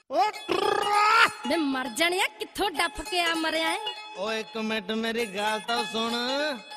ਮੈਂ ਮਰ ਜਾਣਿਆ, ਕਿੱਥੋਂ ਡੱਫ ਕੇ ਆ ਮਰਿਆ ਏ? ਓ ਇੱਕ ਮਿੰਟ ਮੇਰੀ ਗੱਲ ਤਾਂ ਸੁਣ।